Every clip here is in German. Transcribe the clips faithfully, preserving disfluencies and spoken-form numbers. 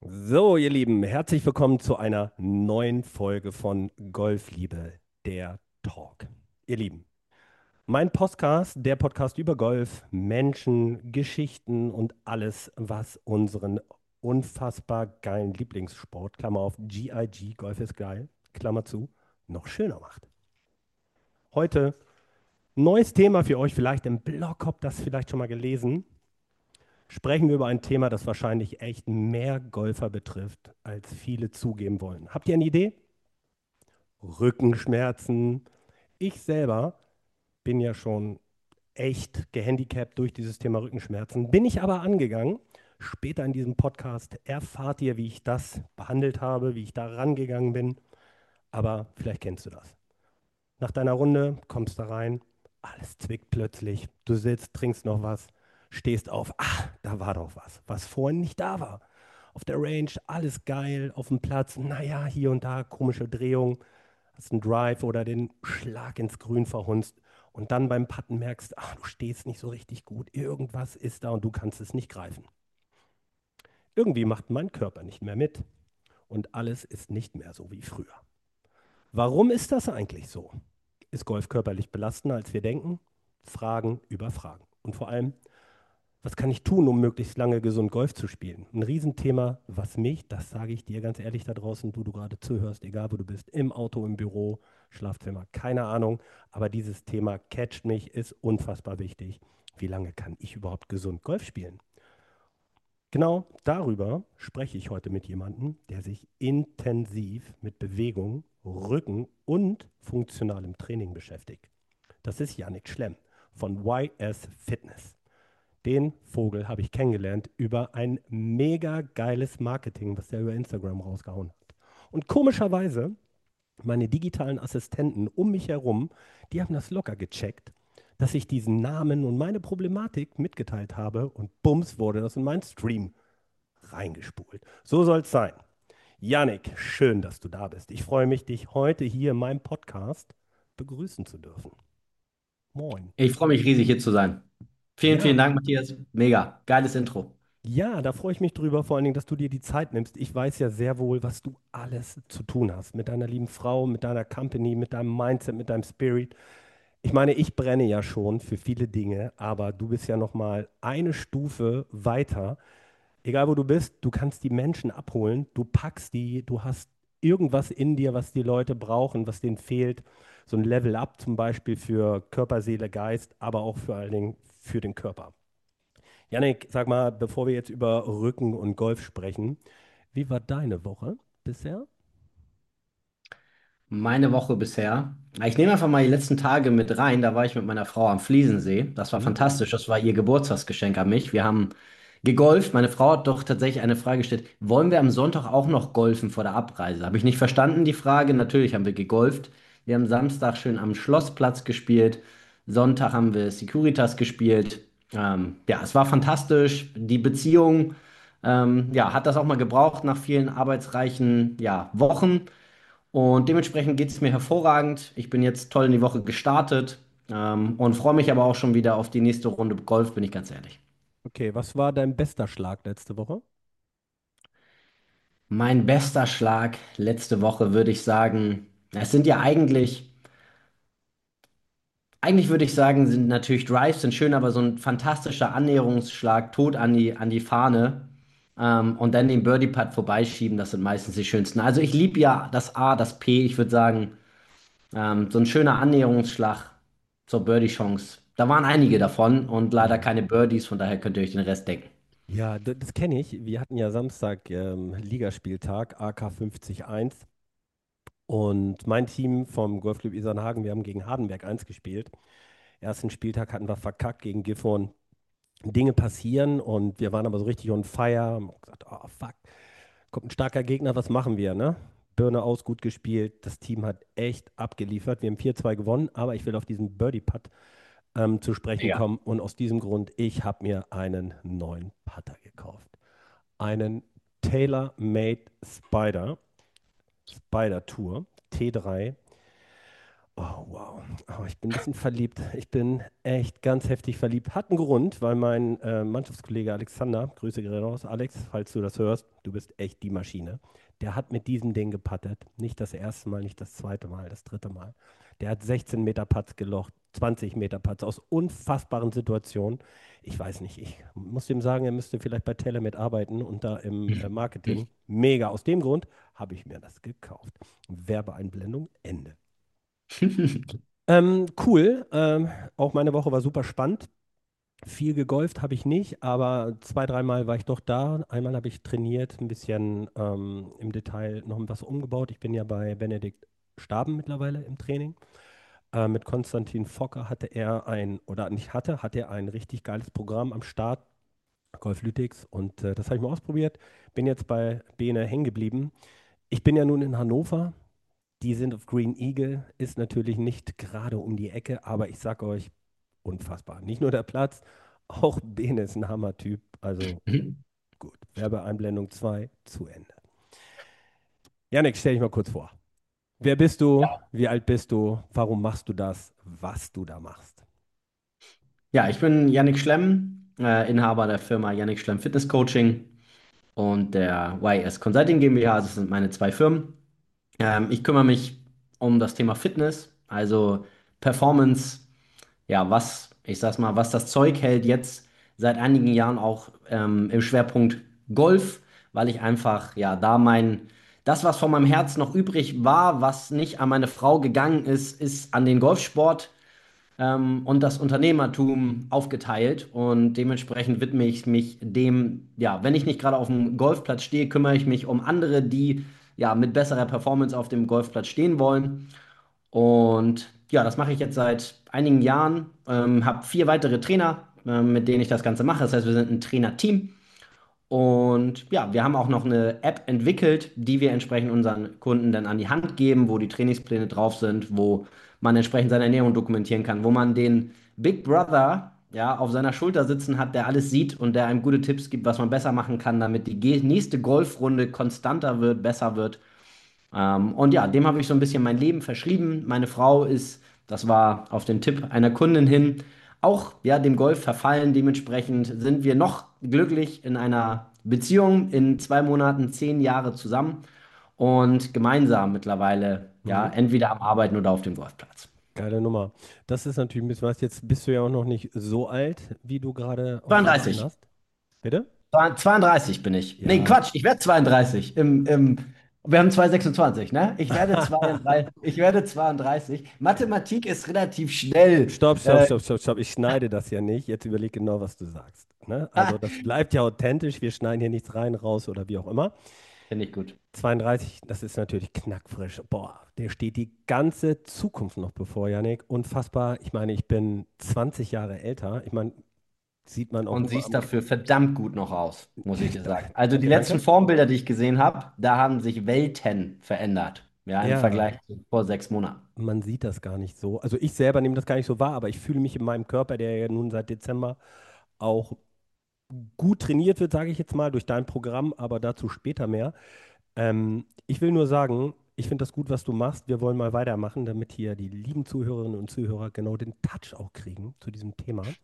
So, ihr Lieben, herzlich willkommen zu einer neuen Folge von Golfliebe, der Talk. Ihr Lieben, mein Podcast, der Podcast über Golf, Menschen, Geschichten und alles, was unseren unfassbar geilen Lieblingssport, Klammer auf, G I G, Golf ist geil, Klammer zu, noch schöner macht. Heute neues Thema für euch, vielleicht im Blog, habt ihr das vielleicht schon mal gelesen. Sprechen wir über ein Thema, das wahrscheinlich echt mehr Golfer betrifft, als viele zugeben wollen. Habt ihr eine Idee? Rückenschmerzen. Ich selber bin ja schon echt gehandicapt durch dieses Thema Rückenschmerzen, bin ich aber angegangen. Später in diesem Podcast erfahrt ihr, wie ich das behandelt habe, wie ich da rangegangen bin. Aber vielleicht kennst du das. Nach deiner Runde kommst du rein, alles zwickt plötzlich. Du sitzt, trinkst noch was, stehst auf. Ah, da war doch was, was vorhin nicht da war. Auf der Range, alles geil, auf dem Platz, naja, hier und da komische Drehung, hast einen Drive oder den Schlag ins Grün verhunzt und dann beim Putten merkst, ach, du stehst nicht so richtig gut, irgendwas ist da und du kannst es nicht greifen. Irgendwie macht mein Körper nicht mehr mit und alles ist nicht mehr so wie früher. Warum ist das eigentlich so? Ist Golf körperlich belastender, als wir denken? Fragen über Fragen. Und vor allem, was kann ich tun, um möglichst lange gesund Golf zu spielen? Ein Riesenthema, was mich, das sage ich dir ganz ehrlich da draußen, du, du gerade zuhörst, egal wo du bist, im Auto, im Büro, Schlafzimmer, keine Ahnung, aber dieses Thema catcht mich, ist unfassbar wichtig. Wie lange kann ich überhaupt gesund Golf spielen? Genau darüber spreche ich heute mit jemandem, der sich intensiv mit Bewegung, Rücken und funktionalem Training beschäftigt. Das ist Yannick Schlemm von Y S Fitness. Den Vogel habe ich kennengelernt über ein mega geiles Marketing, was er über Instagram rausgehauen hat. Und komischerweise, meine digitalen Assistenten um mich herum, die haben das locker gecheckt, dass ich diesen Namen und meine Problematik mitgeteilt habe und bums wurde das in meinen Stream reingespult. So soll es sein. Yannick, schön, dass du da bist. Ich freue mich, dich heute hier in meinem Podcast begrüßen zu dürfen. Moin. Ich freue mich riesig, hier zu sein. Vielen, Ja, vielen Dank, Matthias. Mega. Geiles Intro. ja, da freue ich mich drüber, vor allen Dingen, dass du dir die Zeit nimmst. Ich weiß ja sehr wohl, was du alles zu tun hast. Mit deiner lieben Frau, mit deiner Company, mit deinem Mindset, mit deinem Spirit. Ich meine, ich brenne ja schon für viele Dinge, aber du bist ja noch mal eine Stufe weiter. Egal wo du bist, du kannst die Menschen abholen, du packst die, du hast irgendwas in dir, was die Leute brauchen, was denen fehlt. So ein Level Up zum Beispiel für Körper, Seele, Geist, aber auch vor allen Dingen für den Körper. Jannik, sag mal, bevor wir jetzt über Rücken und Golf sprechen, wie war deine Woche bisher? Meine Woche bisher. Ich nehme einfach mal die letzten Tage mit rein. Da war ich mit meiner Frau am Fliesensee. Das war Uh, fantastisch. Das war ihr Geburtstagsgeschenk an mich. Wir haben gegolft. Meine Frau hat doch tatsächlich eine Frage gestellt. Wollen wir am Sonntag auch noch golfen vor der Abreise? Habe ich nicht verstanden, die Frage. Natürlich haben wir gegolft. Wir haben Samstag schön am Schlossplatz gespielt. Sonntag haben wir Securitas gespielt. Ähm, ja, es war fantastisch. Die Beziehung, ähm, ja, hat das auch mal gebraucht nach vielen arbeitsreichen, ja, Wochen. Und dementsprechend geht es mir hervorragend. Ich bin jetzt toll in die Woche gestartet, ähm, und freue mich aber auch schon wieder auf die nächste Runde Golf, bin ich ganz ehrlich. okay, was war dein bester Schlag letzte Woche? Mein bester Schlag letzte Woche würde ich sagen, es sind ja eigentlich, eigentlich würde ich sagen, sind natürlich Drives sind schön, aber so ein fantastischer Annäherungsschlag tot an die, an die Fahne, ähm, und dann den Birdie-Putt vorbeischieben, das sind meistens die schönsten. Also ich liebe ja das A, das P, ich würde sagen, Ähm, so ein schöner Annäherungsschlag zur Birdie-Chance. Da waren einige davon und leider Ja. keine Birdies, von daher könnt ihr euch den Rest denken. Ja, d- das kenne ich. Wir hatten ja Samstag ähm, Ligaspieltag, A K fünfzig eins. Und mein Team vom Golfclub Isernhagen, wir haben gegen Hardenberg eins gespielt. Ersten Spieltag hatten wir verkackt gegen Gifhorn. Dinge passieren und wir waren aber so richtig on fire. Haben gesagt, oh fuck, kommt ein starker Gegner, was machen wir, ne? Birne aus, gut gespielt. Das Team hat echt abgeliefert. Wir haben vier zwei gewonnen, aber ich will auf diesen Birdie-Putt ähm, zu sprechen Ja. kommen. Und aus diesem Grund, ich habe mir einen neuen Putter gekauft. Einen Tailor-Made Spider, Spider Tour T drei. Oh, wow. Oh, ich bin ein bisschen verliebt. Ich bin echt ganz heftig verliebt. Hat einen Grund, weil mein äh, Mannschaftskollege Alexander, Grüße gehen raus, Alex, falls du das hörst, du bist echt die Maschine. Der hat mit diesem Ding gepattet. Nicht das erste Mal, nicht das zweite Mal, das dritte Mal. Der hat sechzehn Meter Putts gelocht, zwanzig Meter Putts aus unfassbaren Situationen. Ich weiß nicht, ich muss dem sagen, er müsste vielleicht bei Telemed arbeiten und da im äh, Marketing. Mega. Aus dem Grund habe ich mir das gekauft. Werbeeinblendung, Ende. Ähm, cool. Ähm, auch meine Woche war super spannend. Viel gegolft habe ich nicht, aber zwei, dreimal war ich doch da. Einmal habe ich trainiert, ein bisschen ähm, im Detail noch was umgebaut. Ich bin ja bei Benedikt Staben mittlerweile im Training. Äh, mit Konstantin Fokker hatte er ein, oder nicht hatte, hat er ein richtig geiles Programm am Start, Golf Lytics, und äh, das habe ich mal ausprobiert. Bin jetzt bei Bene hängen geblieben. Ich bin ja nun in Hannover. Die sind auf Green Eagle, ist natürlich nicht gerade um die Ecke, aber ich sag euch, unfassbar. Nicht nur der Platz, auch Bene ist ein Hammertyp. Also gut, Werbeeinblendung zwei zu Ende. Janik, stell dich mal kurz vor. Wer bist du? Wie alt bist du? Warum machst du das, was du da machst? Ja, ich bin Yannick Schlemm, äh, Inhaber der Firma Yannick Schlemm Fitness Coaching und der Y S Consulting GmbH. Das sind meine zwei Firmen. Ähm, ich kümmere mich um das Thema Fitness, also Performance, ja, was, ich sag's mal, was das Zeug hält jetzt seit einigen Jahren auch ähm, im Schwerpunkt Golf, weil ich einfach, ja, da mein, das, was von meinem Herz noch übrig war, was nicht an meine Frau gegangen ist, ist an den Golfsport ähm, und das Unternehmertum aufgeteilt und dementsprechend widme ich mich dem, ja, wenn ich nicht gerade auf dem Golfplatz stehe, kümmere ich mich um andere, die ja mit besserer Performance auf dem Golfplatz stehen wollen. Und ja, das mache ich jetzt seit einigen Jahren, ähm, habe vier weitere Trainer, ähm, mit denen ich das Ganze mache. Das heißt, wir sind ein Trainerteam. Und ja, wir haben auch noch eine App entwickelt, die wir entsprechend unseren Kunden dann an die Hand geben, wo die Trainingspläne drauf sind, wo man entsprechend seine Ernährung dokumentieren kann, wo man den Big Brother ja auf seiner Schulter sitzen hat, der alles sieht und der einem gute Tipps gibt, was man besser machen kann, damit die ge- nächste Golfrunde konstanter wird, besser wird. Ähm, und ja, dem habe ich so ein bisschen mein Leben verschrieben. Meine Frau ist, das war auf den Tipp einer Kundin hin, auch ja dem Golf verfallen. Dementsprechend sind wir noch glücklich in einer Beziehung in zwei Monaten zehn Jahre zusammen und gemeinsam mittlerweile ja Mhm. entweder am Arbeiten oder auf dem Golfplatz. Geile Nummer. Das ist natürlich ein bisschen was. Jetzt bist du ja auch noch nicht so alt, wie du gerade auch verraten zweiunddreißig. hast. Bitte? zweiunddreißig bin ich. Nee, Ja. Quatsch, ich werde zweiunddreißig. Im, im, wir haben zwanzig sechsundzwanzig, ne? Ich werde zweiunddreißig. Ich werde zweiunddreißig. Mathematik ist relativ schnell. Stopp, stopp, Äh, stopp, stopp, stopp. Ich schneide das ja nicht. Jetzt überleg genau, was du sagst. Ne? Also das bleibt ja authentisch. Wir schneiden hier nichts rein, raus oder wie auch immer. Finde ich gut. zweiunddreißig, das ist natürlich knackfrisch. Boah, der steht die ganze Zukunft noch bevor, Yannick. Unfassbar. Ich meine, ich bin zwanzig Jahre älter. Ich meine, sieht man auch Und nur siehst am... dafür verdammt gut noch aus, muss ich dir sagen. Also die Danke, letzten danke. Formbilder, die ich gesehen habe, da haben sich Welten verändert. Ja, im Ja, Vergleich zu vor sechs Monaten. man sieht das gar nicht so. Also ich selber nehme das gar nicht so wahr, aber ich fühle mich in meinem Körper, der ja nun seit Dezember auch gut trainiert wird, sage ich jetzt mal, durch dein Programm, aber dazu später mehr. Ähm, ich will nur sagen, ich finde das gut, was du machst. Wir wollen mal weitermachen, damit hier die lieben Zuhörerinnen und Zuhörer genau den Touch auch kriegen zu diesem Thema.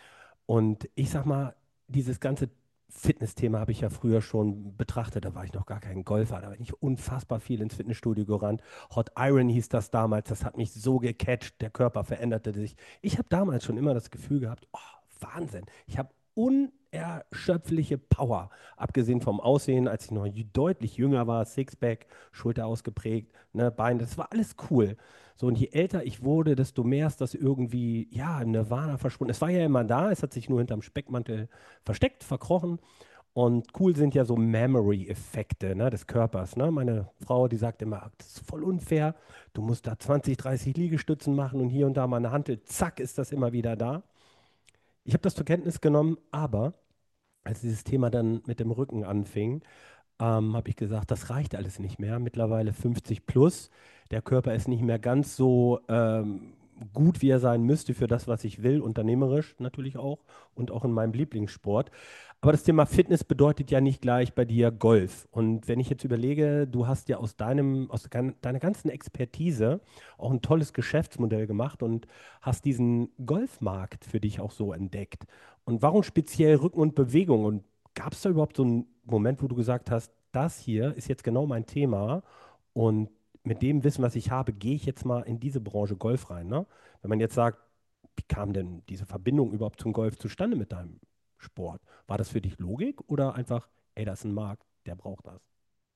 Und ich sag mal, dieses ganze Fitness-Thema habe ich ja früher schon betrachtet. Da war ich noch gar kein Golfer. Da bin ich unfassbar viel ins Fitnessstudio gerannt. Hot Iron hieß das damals. Das hat mich so gecatcht. Der Körper veränderte sich. Ich habe damals schon immer das Gefühl gehabt, oh, Wahnsinn. Ich habe unerschöpfliche Power. Abgesehen vom Aussehen, als ich noch deutlich jünger war, Sixpack, Schulter ausgeprägt, ne, Beine, das war alles cool. So, und je älter ich wurde, desto mehr ist das irgendwie, ja, im Nirvana verschwunden. Es war ja immer da, es hat sich nur hinterm Speckmantel versteckt, verkrochen. Und cool sind ja so Memory-Effekte, ne, des Körpers. Ne? Meine Frau, die sagt immer, das ist voll unfair. Du musst da zwanzig, dreißig Liegestützen machen und hier und da mal eine Hantel, zack, ist das immer wieder da. Ich habe das zur Kenntnis genommen, aber als dieses Thema dann mit dem Rücken anfing, ähm, habe ich gesagt, das reicht alles nicht mehr. Mittlerweile fünfzig plus. Der Körper ist nicht mehr ganz so ähm, gut, wie er sein müsste für das, was ich will, unternehmerisch natürlich auch und auch in meinem Lieblingssport. Aber das Thema Fitness bedeutet ja nicht gleich bei dir Golf. Und wenn ich jetzt überlege, du hast ja aus deinem, aus gan- deiner ganzen Expertise auch ein tolles Geschäftsmodell gemacht und hast diesen Golfmarkt für dich auch so entdeckt. Und warum speziell Rücken und Bewegung? Und gab es da überhaupt so einen Moment, wo du gesagt hast, das hier ist jetzt genau mein Thema und mit dem Wissen, was ich habe, gehe ich jetzt mal in diese Branche Golf rein, ne? Wenn man jetzt sagt, wie kam denn diese Verbindung überhaupt zum Golf zustande mit deinem Sport? War das für dich Logik oder einfach, ey, das ist ein Markt, der braucht das?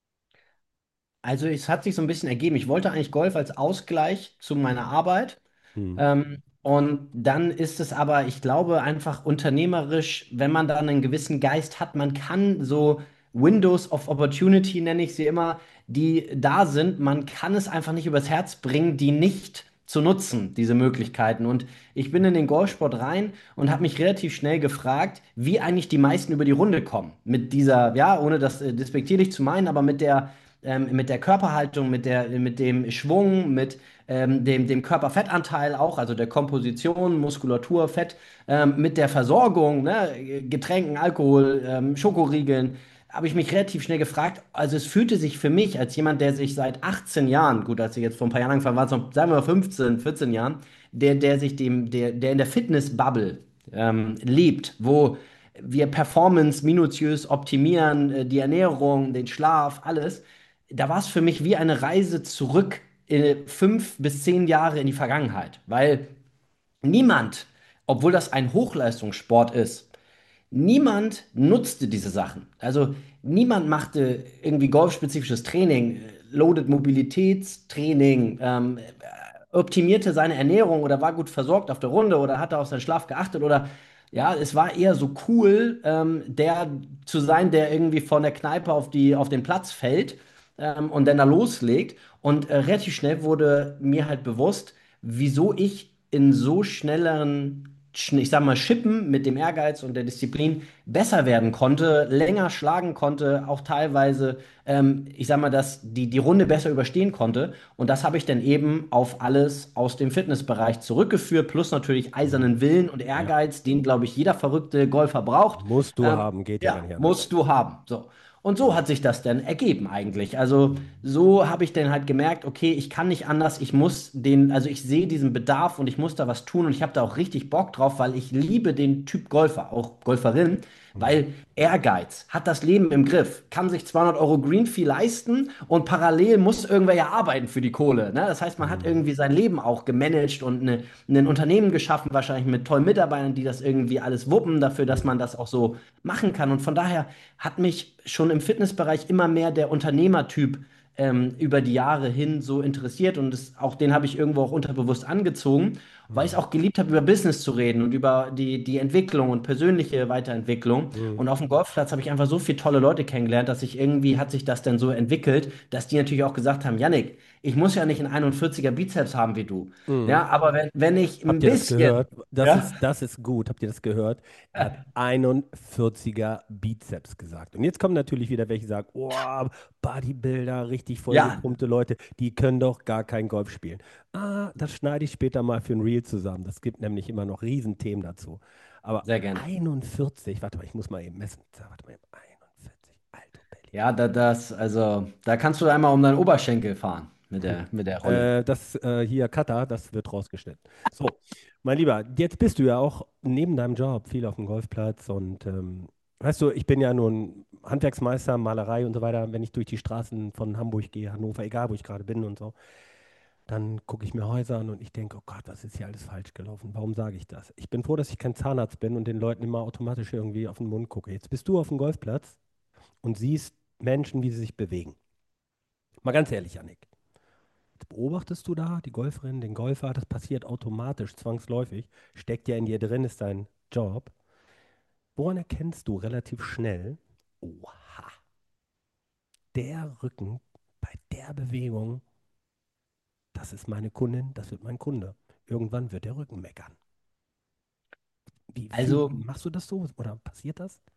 Also es hat sich so ein bisschen ergeben. Ich wollte eigentlich Golf als Ausgleich zu meiner Arbeit. Hm. Ähm, und dann ist es aber, ich glaube, einfach unternehmerisch, wenn man da einen gewissen Geist hat, man kann so Windows of Opportunity, nenne ich sie immer, die da sind, man kann es einfach nicht übers Herz bringen, die nicht zu nutzen, diese Möglichkeiten. Und ich bin in den Golfsport rein und habe mich relativ schnell gefragt, wie eigentlich die meisten über die Runde kommen. Mit dieser, ja, ohne das äh, despektierlich zu meinen, aber mit der, ähm, mit der Körperhaltung, mit der, mit dem Schwung, mit ähm, dem, dem Körperfettanteil auch, also der Komposition, Muskulatur, Fett, ähm, mit der Versorgung, ne, Getränken, Alkohol, ähm, Schokoriegeln, habe ich mich relativ schnell gefragt. Also es fühlte sich für mich als jemand, der sich seit achtzehn Jahren, gut, als ich jetzt vor ein paar Jahren angefangen war, es noch, sagen wir mal fünfzehn, vierzehn Jahren, der, der sich dem, der, der in der Fitness-Bubble ähm, lebt, wo wir Performance minutiös optimieren, äh, die Ernährung, den Schlaf, alles. Da war es für mich wie eine Reise zurück äh, fünf bis zehn Jahre in die Vergangenheit, weil niemand, obwohl das ein Hochleistungssport ist, niemand nutzte diese Sachen. Also niemand machte irgendwie golfspezifisches Training, äh, Loaded Mobilitätstraining, ähm, optimierte seine Ernährung oder war gut versorgt auf der Runde oder hatte auf seinen Schlaf geachtet oder ja, es war eher so cool, ähm, der zu sein, der irgendwie von der Kneipe auf die, auf den Platz fällt ähm, und dann da loslegt. Und äh, relativ schnell wurde mir halt bewusst, wieso ich in so schnelleren, schn- ich sag mal, Schippen mit dem Ehrgeiz und der Disziplin besser werden konnte, länger schlagen konnte, auch teilweise, ähm, ich sag mal, dass die, die Runde besser überstehen konnte. Und das habe ich dann eben auf alles aus dem Fitnessbereich zurückgeführt, plus natürlich Mhm. eisernen Willen und Ja, Ehrgeiz, den, glaube ich, jeder verrückte Golfer braucht. musst du Ähm, haben, geht ja gar ja, nicht anders. musst du haben. So. Und so hat sich das dann ergeben eigentlich. Also so habe ich dann halt gemerkt, okay, ich kann nicht anders, ich muss den, also ich sehe diesen Bedarf und ich muss da was tun und ich habe da auch richtig Bock drauf, weil ich liebe den Typ Golfer, auch Golferin, Mhm. weil Ehrgeiz hat das Leben im Griff, kann sich zweihundert Euro Green Fee leisten und parallel muss irgendwer ja arbeiten für die Kohle. Ne? Das heißt, man hat Mhm. irgendwie sein Leben auch gemanagt und eine, ein Unternehmen geschaffen, wahrscheinlich mit tollen Mitarbeitern, die das irgendwie alles wuppen, dafür, dass Mhm. man das auch so machen kann. Und von daher hat mich schon im Fitnessbereich immer mehr der Unternehmertyp ähm, über die Jahre hin so interessiert und das, auch den habe ich irgendwo auch unterbewusst angezogen, weil ich es Mhm. auch geliebt habe, über Business zu reden und über die, die Entwicklung und persönliche Weiterentwicklung. Mhm. Und auf dem Golfplatz habe ich einfach so viele tolle Leute kennengelernt, dass ich irgendwie hat sich das dann so entwickelt, dass die natürlich auch gesagt haben, Yannick, ich muss ja nicht einen einundvierziger Bizeps haben wie du. Mhm. Ja, aber wenn, wenn ich ein Habt ihr das bisschen, gehört? Das ja, ist, das ist gut. Habt ihr das gehört? Er hat einundvierziger Bizeps gesagt. Und jetzt kommen natürlich wieder welche, die sagen, oh, Bodybuilder, richtig ja, vollgepumpte Leute, die können doch gar kein Golf spielen. Ah, das schneide ich später mal für ein Reel zusammen. Das gibt nämlich immer noch Riesenthemen dazu. Aber sehr gerne. einundvierzig, warte mal, ich muss mal eben messen. Warte mal eben, einundvierzig, alto Belli. Ja, da, das, also, da kannst du einmal um deinen Oberschenkel fahren mit der, mit der Rolle. Äh, das äh, hier, Kata, das wird rausgeschnitten. So, mein Lieber, jetzt bist du ja auch neben deinem Job viel auf dem Golfplatz und ähm, weißt du, ich bin ja nun Handwerksmeister, Malerei und so weiter. Wenn ich durch die Straßen von Hamburg gehe, Hannover, egal wo ich gerade bin und so, dann gucke ich mir Häuser an und ich denke, oh Gott, was ist hier alles falsch gelaufen? Warum sage ich das? Ich bin froh, dass ich kein Zahnarzt bin und den Leuten immer automatisch irgendwie auf den Mund gucke. Jetzt bist du auf dem Golfplatz und siehst Menschen, wie sie sich bewegen. Mal ganz ehrlich, Janik. Beobachtest du da die Golferin, den Golfer? Das passiert automatisch, zwangsläufig. Steckt ja in dir drin, ist dein Job. Woran erkennst du relativ schnell, oha, der Rücken bei der Bewegung, das ist meine Kundin, das wird mein Kunde. Irgendwann wird der Rücken meckern. Wie, fühl, Also, machst du das so oder passiert das?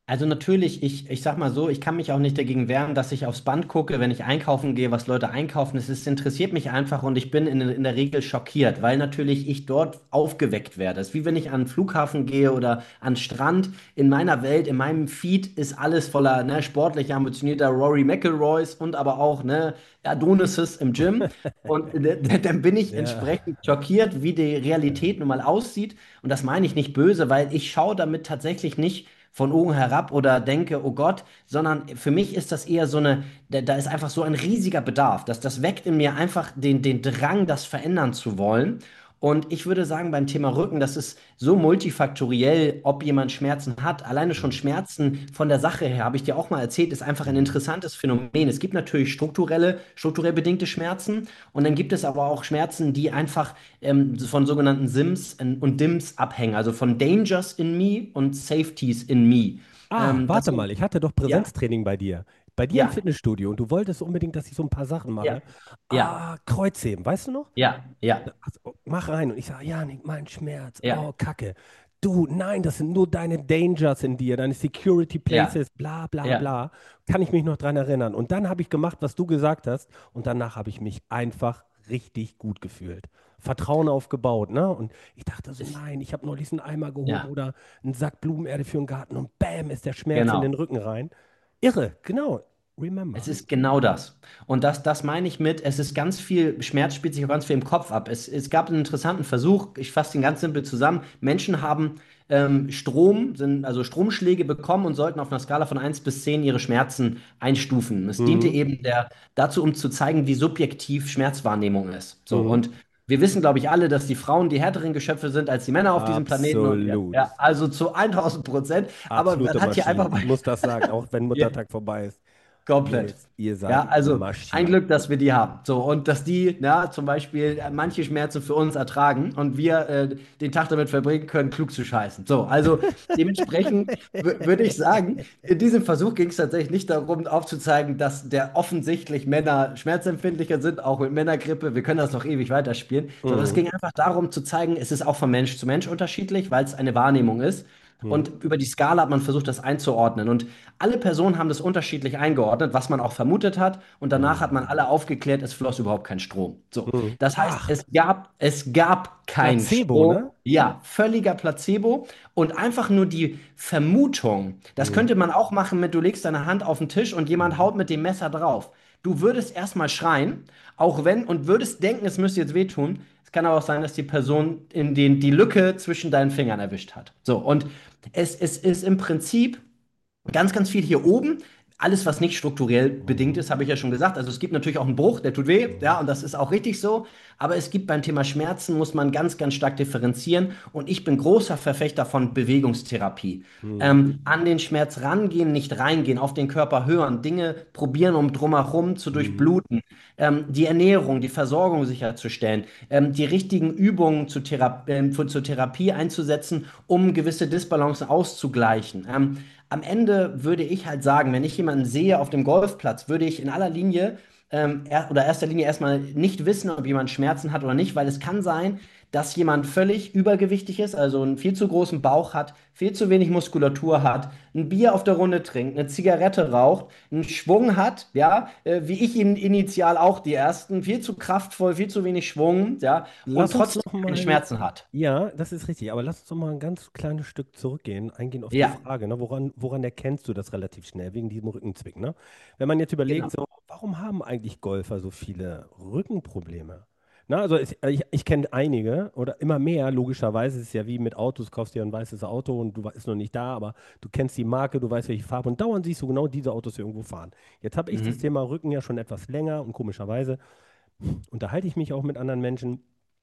Also natürlich, ich, ich sag mal so, ich kann mich auch nicht dagegen wehren, dass ich aufs Band gucke, wenn ich einkaufen gehe, was Leute einkaufen. Es ist, interessiert mich einfach und ich bin in, in der Regel schockiert, weil natürlich ich dort aufgeweckt werde. Es ist wie wenn ich an den Flughafen gehe oder an den Strand. In meiner Welt, in meinem Feed ist alles voller ne, sportlich ambitionierter Rory McIlroys und aber auch ne, Adonises im Gym. Und äh, dann bin ich Ja. entsprechend schockiert, wie die Realität nun mal aussieht. Und das meine ich nicht böse, weil ich schaue damit tatsächlich nicht von oben herab oder denke, oh Gott, sondern für mich ist das eher so eine, da, da ist einfach so ein riesiger Bedarf. Das, das weckt in mir einfach den, den Drang, das verändern zu wollen. Und ich würde sagen, beim Thema Rücken, das ist so multifaktoriell, ob jemand Schmerzen hat. Alleine schon Mhm. Schmerzen von der Sache her, habe ich dir auch mal erzählt, ist einfach ein Mhm. interessantes Phänomen. Es gibt natürlich strukturelle, strukturell bedingte Schmerzen und dann gibt es aber auch Schmerzen, die einfach ähm, von sogenannten Sims und Dims abhängen, also von Dangers in me und Safeties in me. Ah, Ähm, das warte sind, mal, ich hatte doch ja, Präsenztraining bei dir. Bei dir im ja, Fitnessstudio und du wolltest unbedingt, dass ich so ein paar Sachen mache. ja, ja, Ah, Kreuzheben, weißt du noch? ja, ja, Also, mach rein. Und ich sage, Janik, mein Schmerz. ja, Oh, Kacke. Du, nein, das sind nur deine Dangers in dir, deine Security ja, Places, bla bla ja. bla. Kann ich mich noch dran erinnern. Und dann habe ich gemacht, was du gesagt hast. Und danach habe ich mich einfach richtig gut gefühlt. Vertrauen aufgebaut, ne? Und ich dachte so, Es, nein, ich habe neulich einen Eimer gehoben ja, oder einen Sack Blumenerde für den Garten und bam, ist der Schmerz in den genau. Rücken rein. Irre, genau. Es Remember. ist genau das. Und das, das meine ich mit, es ist ganz viel, Schmerz spielt sich auch ganz viel im Kopf ab. Es, es gab einen interessanten Versuch, ich fasse den ganz simpel zusammen. Menschen haben ähm, Strom, sind, also Stromschläge bekommen und sollten auf einer Skala von eins bis zehn ihre Schmerzen einstufen. Es diente Mhm. eben der, dazu, um zu zeigen, wie subjektiv Schmerzwahrnehmung ist. So, Mhm. und wir wissen, glaube ich, alle, dass die Frauen die härteren Geschöpfe sind als die Männer auf diesem Planeten. Und ja, Absolut. ja, also zu tausend Prozent. Aber man Absolute hat hier einfach Maschinen. mal. Ich muss das sagen, auch wenn Ja. Muttertag vorbei ist. Komplett. Mädels, ihr Ja, seid also ein Maschinen. Glück, dass wir die haben. So, und dass die, ja, zum Beispiel äh, manche Schmerzen für uns ertragen und wir äh, den Tag damit verbringen können, klug zu scheißen. So, also dementsprechend wü- würde ich sagen, in diesem Versuch ging es tatsächlich nicht darum, aufzuzeigen, dass der offensichtlich Männer schmerzempfindlicher sind, auch mit Männergrippe. Wir können das noch ewig weiterspielen, sondern es Mhm. ging einfach darum zu zeigen, es ist auch von Mensch zu Mensch unterschiedlich, weil es eine Wahrnehmung ist. Mhm. Und über die Skala hat man versucht, das einzuordnen. Und alle Personen haben das unterschiedlich eingeordnet, was man auch vermutet hat. Und danach hat man Mhm. alle aufgeklärt, es floss überhaupt kein Strom. So, Mhm. das heißt, Ach, es gab, es gab keinen Placebo, Strom. ne? Ja, völliger Placebo und einfach nur die Vermutung. Das Mhm. könnte man auch machen mit, du legst deine Hand auf den Tisch und jemand Mhm. haut mit dem Messer drauf. Du würdest erstmal schreien, auch wenn, und würdest denken, es müsste jetzt wehtun. Es kann aber auch sein, dass die Person in den, die Lücke zwischen deinen Fingern erwischt hat. So, und es, es ist im Prinzip ganz, ganz viel hier oben. Alles, was nicht strukturell bedingt Mhm. ist, habe ich ja schon gesagt. Also es gibt natürlich auch einen Bruch, der tut weh, Mhm. ja, und das ist auch richtig so. Aber es gibt beim Thema Schmerzen, muss man ganz, ganz stark differenzieren. Und ich bin großer Verfechter von Bewegungstherapie. Mhm. Ähm, an den Schmerz rangehen, nicht reingehen, auf den Körper hören, Dinge probieren, um drumherum zu Mhm. durchbluten. Ähm, die Ernährung, die Versorgung sicherzustellen, ähm, die richtigen Übungen zur Thera ähm, für, zur Therapie einzusetzen, um gewisse Disbalancen auszugleichen. Ähm, am Ende würde ich halt sagen, wenn ich jemanden sehe auf dem Golfplatz, würde ich in aller Linie ähm, er, oder erster Linie erstmal nicht wissen, ob jemand Schmerzen hat oder nicht, weil es kann sein, dass jemand völlig übergewichtig ist, also einen viel zu großen Bauch hat, viel zu wenig Muskulatur hat, ein Bier auf der Runde trinkt, eine Zigarette raucht, einen Schwung hat, ja, äh, wie ich ihn initial auch die ersten, viel zu kraftvoll, viel zu wenig Schwung, ja, und Lass uns trotzdem noch keine mal, Schmerzen hat. ja, das ist richtig, aber lass uns noch mal ein ganz kleines Stück zurückgehen, eingehen auf die Ja, Frage, ne, woran, woran erkennst du das relativ schnell, wegen diesem Rückenzwick, ne? Wenn man jetzt überlegt, genau. so, warum haben eigentlich Golfer so viele Rückenprobleme? Na, also es, ich, ich kenne einige oder immer mehr, logischerweise, es ist ja wie mit Autos, kaufst dir ein weißes Auto und du we- ist noch nicht da, aber du kennst die Marke, du weißt, welche Farbe und dauernd siehst du genau diese Autos irgendwo fahren. Jetzt habe ich das Mhm. Thema Rücken ja schon etwas länger und komischerweise unterhalte ich mich auch mit anderen Menschen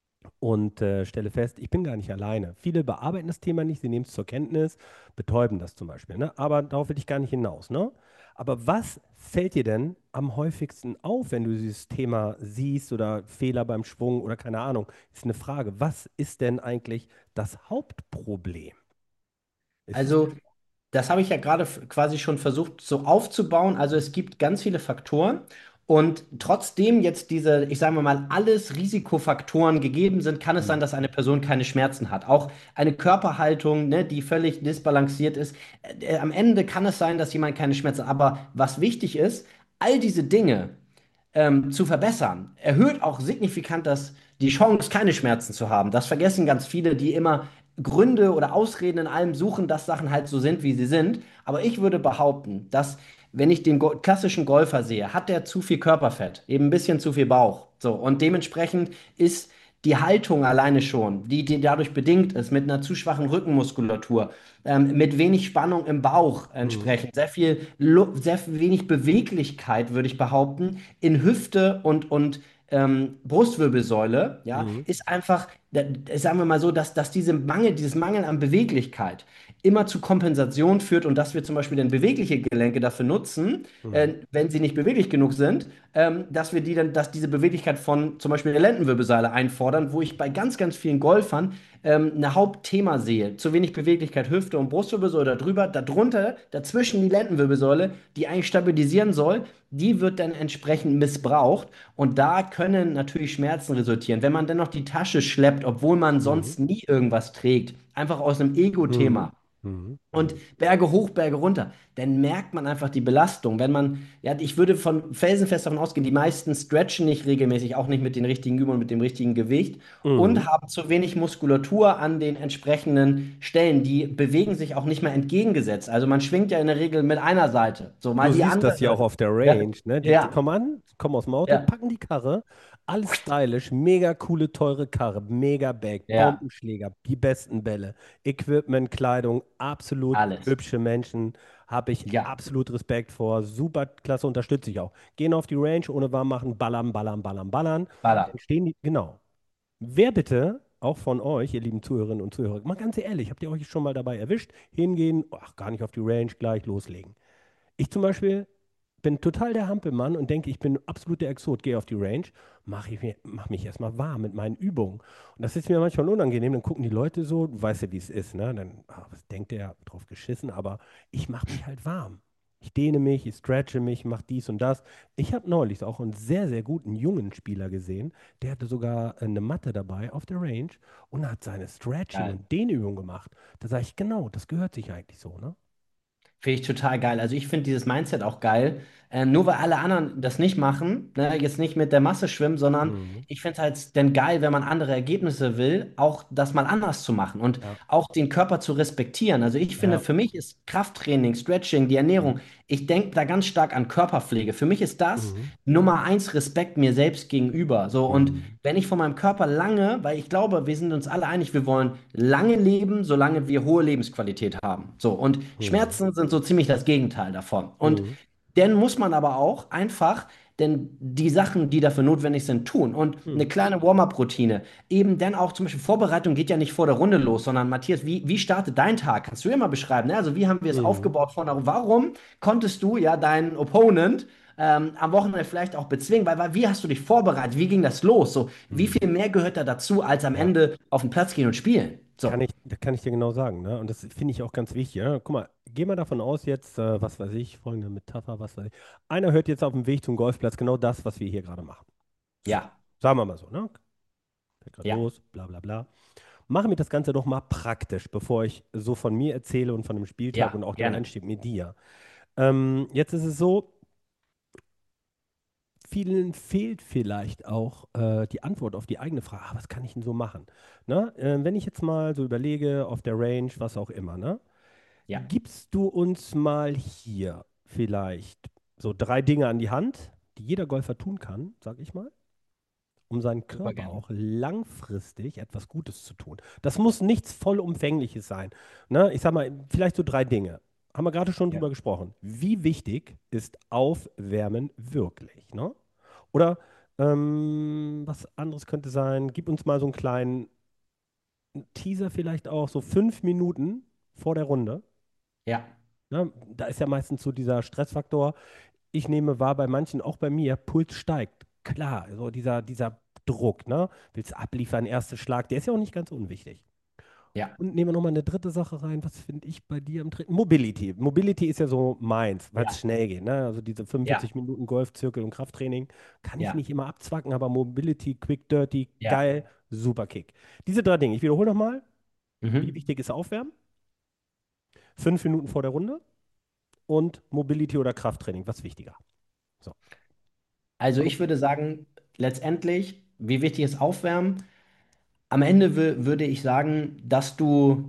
und äh, stelle fest, ich bin gar nicht alleine. Viele bearbeiten das Thema nicht, sie nehmen es zur Kenntnis, betäuben das zum Beispiel. Ne? Aber darauf will ich gar nicht hinaus. Ne? Aber was fällt dir denn am häufigsten auf, wenn du dieses Thema siehst oder Fehler beim Schwung oder keine Ahnung? Ist eine Frage. Was ist denn eigentlich das Hauptproblem? Ist es. Also das habe ich ja gerade f- quasi schon versucht so aufzubauen. Also es gibt ganz viele Faktoren Und trotzdem jetzt diese, ich sage mal, alles Risikofaktoren gegeben sind, kann es sein, Mhm. dass eine Person keine Schmerzen hat. Auch eine Körperhaltung, ne, die völlig disbalanciert ist. Äh, am Ende kann es sein, dass jemand keine Schmerzen hat. Aber was wichtig ist, all diese Dinge ähm, zu verbessern, erhöht auch signifikant das, die Chance, keine Schmerzen zu haben. Das vergessen ganz viele, die immer Gründe oder Ausreden in allem suchen, dass Sachen halt so sind, wie sie sind. Aber ich würde behaupten, dass, wenn ich den go klassischen Golfer sehe, hat der zu viel Körperfett, eben ein bisschen zu viel Bauch. So, und dementsprechend ist die Haltung alleine schon, die, die dadurch bedingt ist, mit einer zu schwachen Rückenmuskulatur, ähm, mit wenig Spannung im Bauch Mhm. entsprechend, sehr viel, Lu- sehr wenig Beweglichkeit, würde ich behaupten, in Hüfte und, und ähm, Brustwirbelsäule, ja, Mhm. ist einfach, da- sagen wir mal so, dass, dass diese Mangel, dieses Mangel an Beweglichkeit immer zu Kompensation führt und dass wir zum Beispiel dann bewegliche Gelenke dafür nutzen, äh, Mhm. wenn sie nicht beweglich genug sind, ähm, dass wir die dann, dass diese Beweglichkeit von zum Beispiel der Lendenwirbelsäule einfordern, wo ich bei ganz, ganz vielen Golfern ähm, ein Hauptthema sehe. Zu wenig Beweglichkeit, Hüfte und Brustwirbelsäule darüber, darunter, dazwischen die Lendenwirbelsäule, die eigentlich stabilisieren soll, die wird dann entsprechend missbraucht und da können natürlich Schmerzen resultieren. Wenn man dann noch die Tasche schleppt, obwohl man Mhm. sonst nie irgendwas trägt, einfach aus einem Mhm. Ego-Thema, Mhm. und Mhm. Berge hoch, Berge runter, dann merkt man einfach die Belastung. Wenn man, ja, ich würde von felsenfest davon ausgehen, die meisten stretchen nicht regelmäßig, auch nicht mit den richtigen Übungen, mit dem richtigen Gewicht und Mhm. haben zu wenig Muskulatur an den entsprechenden Stellen. Die bewegen sich auch nicht mehr entgegengesetzt. Also man schwingt ja in der Regel mit einer Seite, so mal Du die siehst das ja auch andere. auf der Ja, Range, ne? Die, die ja, kommen an, kommen aus dem Auto, ja, packen die Karre, alles stylisch, mega coole, teure Karre, mega Bag, ja, Bombenschläger, die besten Bälle, Equipment, Kleidung, absolut alles. hübsche Menschen, habe ich Ja, absolut Respekt vor, super klasse, unterstütze ich auch. Gehen auf die Range, ohne warm machen, ballern, ballern, ballern, ballern, Baller. dann stehen die, genau. Wer bitte, auch von euch, ihr lieben Zuhörerinnen und Zuhörer, mal ganz ehrlich, habt ihr euch schon mal dabei erwischt, hingehen, ach, gar nicht auf die Range, gleich loslegen. Ich zum Beispiel bin total der Hampelmann und denke, ich bin absolut der Exot, gehe auf die Range, mache ich mir, mach mich erstmal warm mit meinen Übungen. Und das ist mir manchmal unangenehm, dann gucken die Leute so, du weißt ja, wie es ist, ne? Dann, ah, was denkt der, drauf geschissen, aber ich mache mich halt warm. Ich dehne mich, ich stretche mich, mache dies und das. Ich habe neulich auch einen sehr, sehr guten jungen Spieler gesehen, der hatte sogar eine Matte dabei auf der Range und hat seine Stretching- Geil. und Dehnübungen gemacht. Da sage ich, genau, das gehört sich eigentlich so, ne? Finde ich total geil. Also ich finde dieses Mindset auch geil. Ähm, nur weil alle anderen das nicht machen, ne, jetzt nicht mit der Masse schwimmen, sondern Mhm. ich finde es halt dann geil, wenn man andere Ergebnisse will, auch das mal anders zu machen und Ja, auch den Körper zu respektieren. Also ich finde, ja. für mich ist Krafttraining, Stretching, die Mhm. Ernährung, ich denke da ganz stark an Körperpflege. Für mich ist das Mhm. Nummer eins Respekt mir selbst gegenüber. So, und Mhm. wenn ich von meinem Körper lange, weil ich glaube, wir sind uns alle einig, wir wollen lange leben, solange wir hohe Lebensqualität haben. So, und Mhm. Schmerzen sind so ziemlich das Gegenteil davon. Und Mhm. dann muss man aber auch einfach denn die Sachen, die dafür notwendig sind, tun. Und eine Mhm. kleine Warm-up-Routine. Eben dann auch zum Beispiel Vorbereitung geht ja nicht vor der Runde los, sondern Matthias, wie, wie startet dein Tag? Kannst du ja mal beschreiben, ne? Also wie haben wir es Mhm. aufgebaut von der, warum konntest du ja deinen Opponent ähm, am Wochenende vielleicht auch bezwingen? Weil, weil wie hast du dich vorbereitet? Wie ging das los? So, wie Mhm. viel mehr gehört da dazu, als am Ja, Ende auf den Platz gehen und spielen? kann So, ich, das kann ich dir genau sagen, ne? Und das finde ich auch ganz wichtig. Ja? Guck mal, geh mal davon aus, jetzt, äh, was weiß ich, folgende Metapher, was weiß ich. Einer hört jetzt auf dem Weg zum Golfplatz genau das, was wir hier gerade machen. So, ja, sagen wir mal so, ne? Fährt gerade ja, los, bla bla bla. Machen wir das Ganze doch mal praktisch, bevor ich so von mir erzähle und von dem Spieltag und ja, auch dem gerne. Einstieg mit dir. Ähm, jetzt ist es so, vielen fehlt vielleicht auch äh, die Antwort auf die eigene Frage, ah, was kann ich denn so machen? Ne? Äh, wenn ich jetzt mal so überlege, auf der Range, was auch immer, ne? Ja, Gibst du uns mal hier vielleicht so drei Dinge an die Hand, die jeder Golfer tun kann, sag ich mal, um seinen super Körper gerne. auch langfristig etwas Gutes zu tun? Das muss nichts Vollumfängliches sein. Ne? Ich sag mal, vielleicht so drei Dinge. Haben wir gerade schon Ja. drüber gesprochen. Wie wichtig ist Aufwärmen wirklich? Ne? Oder ähm, was anderes könnte sein, gib uns mal so einen kleinen Teaser vielleicht auch, so fünf Minuten vor der Runde. Ja. Ne? Da ist ja meistens so dieser Stressfaktor. Ich nehme wahr, bei manchen, auch bei mir, Puls steigt. Klar, so dieser, dieser Druck, ne? Willst abliefern, erster Schlag, der ist ja auch nicht ganz unwichtig. Ja, Und nehmen wir nochmal eine dritte Sache rein. Was finde ich bei dir am dritten? Mobility. Mobility ist ja so meins, weil es ja, schnell geht. Ne? Also diese ja, fünfundvierzig Minuten Golf, Zirkel und Krafttraining kann ich ja, nicht immer abzwacken, aber Mobility, Quick, Dirty, ja. geil, super Kick. Diese drei Dinge. Ich wiederhole nochmal. Wie Mhm. wichtig ist Aufwärmen? Fünf Minuten vor der Runde und Mobility oder Krafttraining. Was wichtiger? So. Also ich würde sagen, letztendlich, wie wichtig ist Aufwärmen? Am Ende wü- würde ich sagen, dass du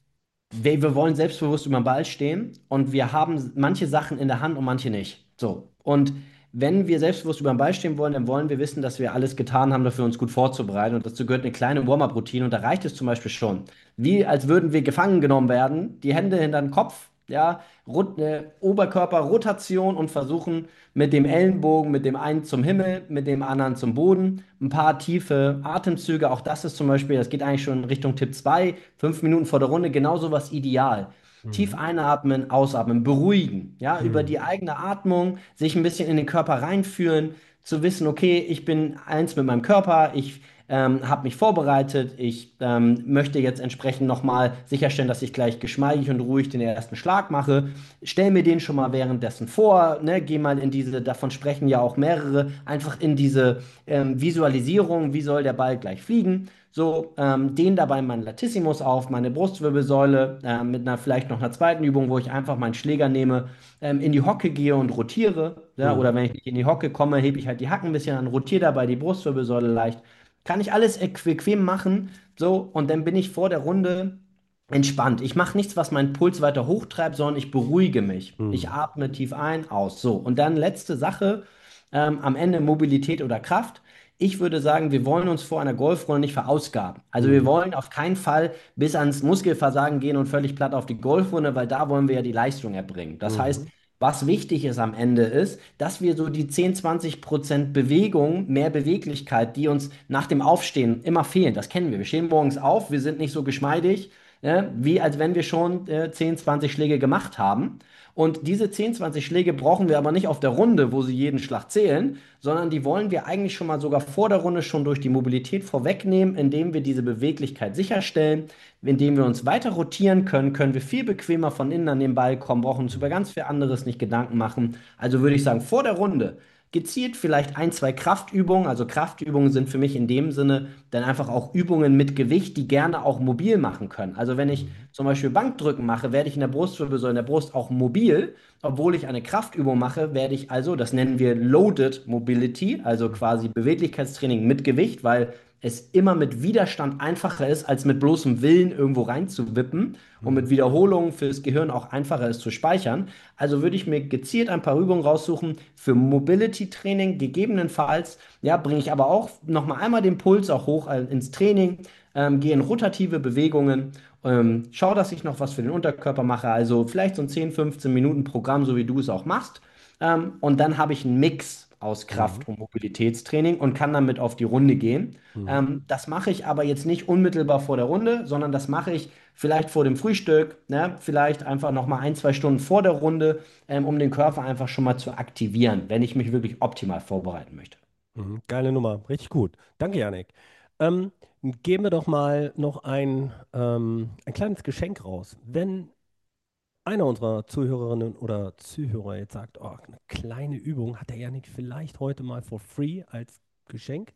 wir, wir wollen selbstbewusst über den Ball stehen und wir haben manche Sachen in der Hand und manche nicht. So. Und wenn wir selbstbewusst über den Ball stehen wollen, dann wollen wir wissen, dass wir alles getan haben, dafür uns gut vorzubereiten. Und dazu gehört eine kleine Warm-up-Routine. Und da reicht es zum Beispiel schon. Wie als würden wir gefangen genommen werden, die Hände hinter den Kopf, ja, Rot, äh, Oberkörperrotation und versuchen mit dem Ellenbogen, mit dem einen zum Himmel, mit dem anderen zum Boden. Ein paar tiefe Atemzüge, auch das ist zum Beispiel, das geht eigentlich schon in Richtung Tipp zwei, fünf Minuten vor der Runde, genau sowas ideal. Tief Mhm. einatmen, ausatmen, beruhigen, ja, über Mhm. die eigene Atmung, sich ein bisschen in den Körper reinführen, zu wissen, okay, ich bin eins mit meinem Körper, ich ähm, habe mich vorbereitet, ich ähm, möchte jetzt entsprechend nochmal sicherstellen, dass ich gleich geschmeidig und ruhig den ersten Schlag mache. Stell mir den schon mal währenddessen vor, ne, geh mal in diese, davon sprechen ja auch mehrere, einfach in diese ähm, Visualisierung, wie soll der Ball gleich fliegen. So, ähm, dehne dabei meinen Latissimus auf, meine Brustwirbelsäule, äh, mit einer vielleicht noch einer zweiten Übung, wo ich einfach meinen Schläger nehme, ähm, in die Hocke gehe und rotiere. Ja, oder Mhm. wenn ich nicht in die Hocke komme, hebe ich halt die Hacken ein bisschen an, rotiere dabei die Brustwirbelsäule leicht. Kann ich alles equ- bequem machen. So, und dann bin ich vor der Runde entspannt. Ich mache nichts, was meinen Puls weiter hochtreibt, sondern ich beruhige mich. Ich Mhm. atme tief ein, aus. So, und dann letzte Sache, ähm, am Ende Mobilität oder Kraft. Ich würde sagen, wir wollen uns vor einer Golfrunde nicht verausgaben. Also wir Mhm. wollen auf keinen Fall bis ans Muskelversagen gehen und völlig platt auf die Golfrunde, weil da wollen wir ja die Leistung erbringen. Das heißt, Mhm. was wichtig ist am Ende ist, dass wir so die zehn, zwanzig Prozent Bewegung, mehr Beweglichkeit, die uns nach dem Aufstehen immer fehlen, das kennen wir. Wir stehen morgens auf, wir sind nicht so geschmeidig, ja, wie als wenn wir schon äh, zehn, zwanzig Schläge gemacht haben. Und diese zehn, zwanzig Schläge brauchen wir aber nicht auf der Runde, wo sie jeden Schlag zählen, sondern die wollen wir eigentlich schon mal sogar vor der Runde schon durch die Mobilität vorwegnehmen, indem wir diese Beweglichkeit sicherstellen. Indem wir uns weiter rotieren können, können wir viel bequemer von innen an den Ball kommen, brauchen uns über Mhm. ganz viel anderes nicht Gedanken machen. Also würde ich sagen, vor der Runde gezielt vielleicht ein, zwei Kraftübungen. Also Kraftübungen sind für mich in dem Sinne dann einfach auch Übungen mit Gewicht, die gerne auch mobil machen können. Also wenn ich Mhm. zum Beispiel Bankdrücken mache, werde ich in der Brustwirbelsäule, in der Brust auch mobil. Obwohl ich eine Kraftübung mache, werde ich also, das nennen wir Loaded Mobility, also quasi Beweglichkeitstraining mit Gewicht, weil es immer mit Widerstand einfacher ist, als mit bloßem Willen irgendwo reinzuwippen und mit Mhm. Wiederholungen fürs Gehirn auch einfacher ist zu speichern. Also würde ich mir gezielt ein paar Übungen raussuchen für Mobility-Training, gegebenenfalls, ja, bringe ich aber auch nochmal einmal den Puls auch hoch äh, ins Training, ähm, gehe in rotative Bewegungen, ähm, schau, dass ich noch was für den Unterkörper mache, also vielleicht so ein zehn, fünfzehn Minuten Programm, so wie du es auch machst. Ähm, und dann habe ich einen Mix aus Mhm. Kraft- und Mobilitätstraining und kann damit auf die Runde gehen. Mhm. Ähm, das mache ich aber jetzt nicht unmittelbar vor der Runde, sondern das mache ich vielleicht vor dem Frühstück, ne? Vielleicht einfach noch mal ein, zwei Stunden vor der Runde, ähm, um den Körper einfach schon mal zu aktivieren, wenn ich mich wirklich optimal vorbereiten möchte. Mhm. Geile Nummer, richtig gut. Danke, Janik. Ähm, Geben wir doch mal noch ein, ähm, ein kleines Geschenk raus. Wenn einer unserer Zuhörerinnen oder Zuhörer jetzt sagt, oh, eine kleine Übung hat der Janik vielleicht heute mal for free als Geschenk.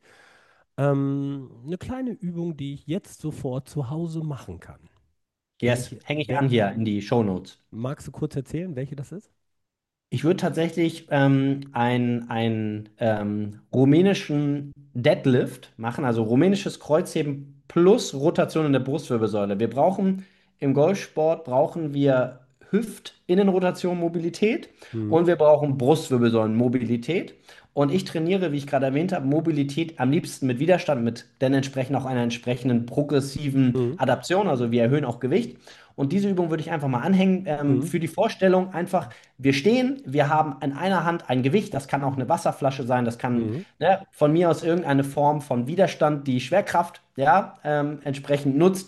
Ähm, eine kleine Übung, die ich jetzt sofort zu Hause machen kann. Yes, Welche, hänge ich wel, an hier in die Shownotes. magst du kurz erzählen, welche das ist? Ich würde tatsächlich ähm, ein, ein ähm, rumänischen Deadlift machen, also rumänisches Kreuzheben plus Rotation in der Brustwirbelsäule. Wir brauchen im Golfsport brauchen wir Hüftinnenrotation, Mobilität Mhm. und wir brauchen Brustwirbelsäulen-Mobilität. Und ich trainiere, wie ich gerade erwähnt habe, Mobilität am liebsten mit Widerstand, mit dann entsprechend auch einer entsprechenden progressiven Mhm. Adaption. Also wir erhöhen auch Gewicht. Und diese Übung würde ich einfach mal anhängen ähm, Mhm. für die Vorstellung. Einfach, wir stehen, wir haben in einer Hand ein Gewicht, das kann auch eine Wasserflasche sein, das kann Mhm. ne, von mir aus irgendeine Form von Widerstand, die Schwerkraft ja, ähm, entsprechend nutzt.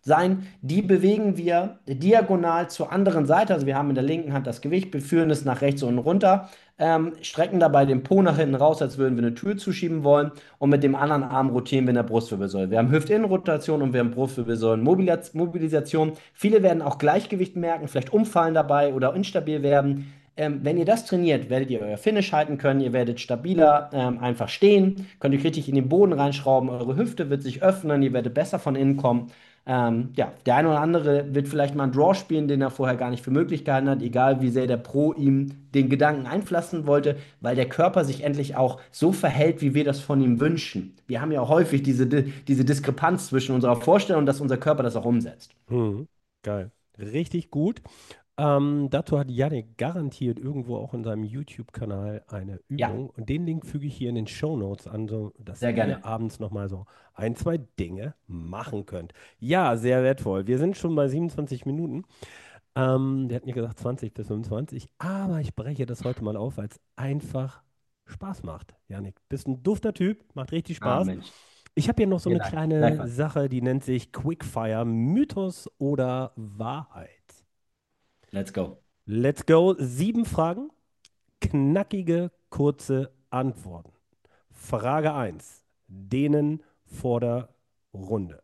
sein. Die bewegen wir diagonal zur anderen Seite. Also wir haben in der linken Hand das Gewicht, wir führen es nach rechts und runter, ähm, strecken dabei den Po nach hinten raus, als würden wir eine Tür zuschieben wollen. Und mit dem anderen Arm rotieren wir in der Brustwirbelsäule. Wir haben Hüftinnenrotation und wir haben Brustwirbelsäulenmobilisation. Viele werden auch Gleichgewicht merken, vielleicht umfallen dabei oder instabil werden. Ähm, wenn ihr das trainiert, werdet ihr euer Finish halten können, ihr werdet stabiler ähm, einfach stehen, könnt euch richtig in den Boden reinschrauben, eure Hüfte wird sich öffnen, ihr werdet besser von innen kommen. Ähm, ja, der eine oder andere wird vielleicht mal einen Draw spielen, den er vorher gar nicht für möglich gehalten hat, egal wie sehr der Pro ihm den Gedanken einpflanzen wollte, weil der Körper sich endlich auch so verhält, wie wir das von ihm wünschen. Wir haben ja auch häufig diese, Di- diese Diskrepanz zwischen unserer Vorstellung und dass unser Körper das auch umsetzt. Mhm. Geil. Richtig gut. Ähm, dazu hat Yannick garantiert irgendwo auch in seinem YouTube-Kanal eine Ja, Übung. Und den Link füge ich hier in den Shownotes an, so dass sehr ihr gerne. abends nochmal so ein, zwei Dinge machen könnt. Ja, sehr wertvoll. Wir sind schon bei siebenundzwanzig Minuten. Ähm, der hat mir gesagt zwanzig bis fünfundzwanzig, aber ich breche das heute mal auf, weil es einfach Spaß macht. Yannick, bist ein dufter Typ, macht richtig Ah, Spaß. Mensch. Ich habe hier noch so Vielen eine Dank. kleine Gleichfalls. Sache, die nennt sich Quickfire, Mythos oder Wahrheit. Let's go. Let's go. Sieben Fragen, knackige, kurze Antworten. Frage eins: Dehnen vor der Runde.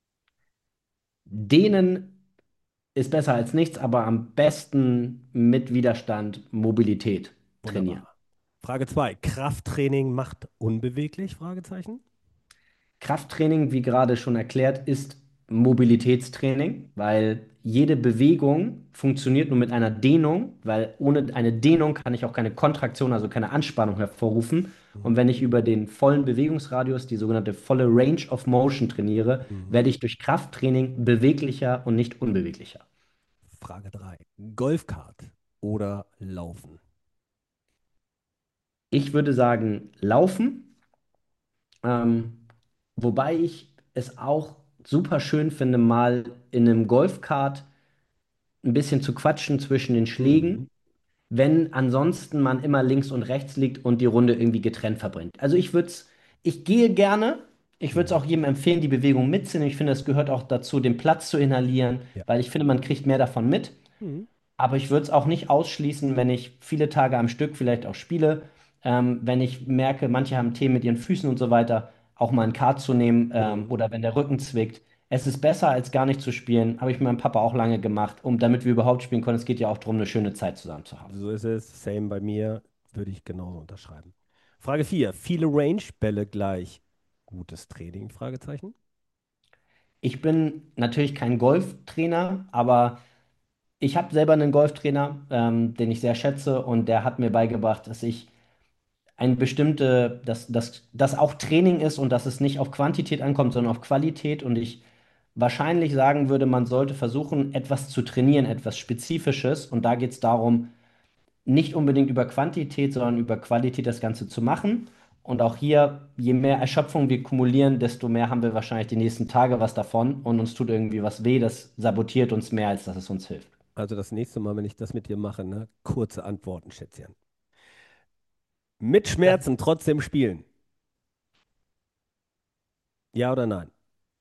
Dehnen ist besser als nichts, aber am besten mit Widerstand Mobilität trainieren. Wunderbar. Frage zwei: Krafttraining macht unbeweglich? Fragezeichen. Krafttraining, wie gerade schon erklärt, ist Mobilitätstraining, weil jede Bewegung funktioniert nur mit einer Dehnung, weil ohne eine Dehnung kann ich auch keine Kontraktion, also keine Anspannung hervorrufen. Und Mhm. wenn ich über den vollen Bewegungsradius, die sogenannte volle Range of Motion trainiere, Mhm. werde ich durch Krafttraining beweglicher und nicht unbeweglicher. Frage drei: Golfkart oder Laufen? Ich würde sagen, laufen. Ähm, wobei ich es auch super schön finde, mal in einem Golfkart ein bisschen zu quatschen zwischen den Mhm. Schlägen, wenn ansonsten man immer links und rechts liegt und die Runde irgendwie getrennt verbringt. Also ich würde es, ich gehe gerne, ich würde es Mhm. auch jedem empfehlen, die Bewegung mitzunehmen. Ich finde, es gehört auch dazu, den Platz zu inhalieren, Ja. weil ich finde, man kriegt mehr davon mit. Mhm. Aber ich würde es auch nicht ausschließen, wenn ich viele Tage am Stück vielleicht auch spiele. Ähm, wenn ich merke, manche haben Themen mit ihren Füßen und so weiter, auch mal einen Kart zu nehmen ähm, Mhm. oder wenn der Rücken zwickt. Es ist besser, als gar nicht zu spielen. Habe ich mit meinem Papa auch lange gemacht, um, damit wir überhaupt spielen können. Es geht ja auch darum, eine schöne Zeit zusammen zu haben. So ist es. Same bei mir. Würde ich genauso unterschreiben. Frage vier: Viele Range-Bälle gleich gutes Training? Fragezeichen. Ich bin natürlich kein Golftrainer, aber ich habe selber einen Golftrainer, ähm, den ich sehr schätze und der hat mir beigebracht, dass ich ein bestimmte, dass, dass das auch Training ist und dass es nicht auf Quantität ankommt, sondern auf Qualität. Und ich wahrscheinlich sagen würde, man sollte versuchen, etwas zu trainieren, etwas Spezifisches. Und da geht es darum, nicht unbedingt über Quantität, sondern über Qualität das Ganze zu machen. Und auch hier, je mehr Erschöpfung wir kumulieren, desto mehr haben wir wahrscheinlich die nächsten Tage was davon und uns tut irgendwie was weh. Das sabotiert uns mehr, als dass es uns hilft. Also das nächste Mal, wenn ich das mit dir mache, ne? Kurze Antworten, Schätzchen. Mit Das Schmerzen trotzdem spielen. Ja oder nein?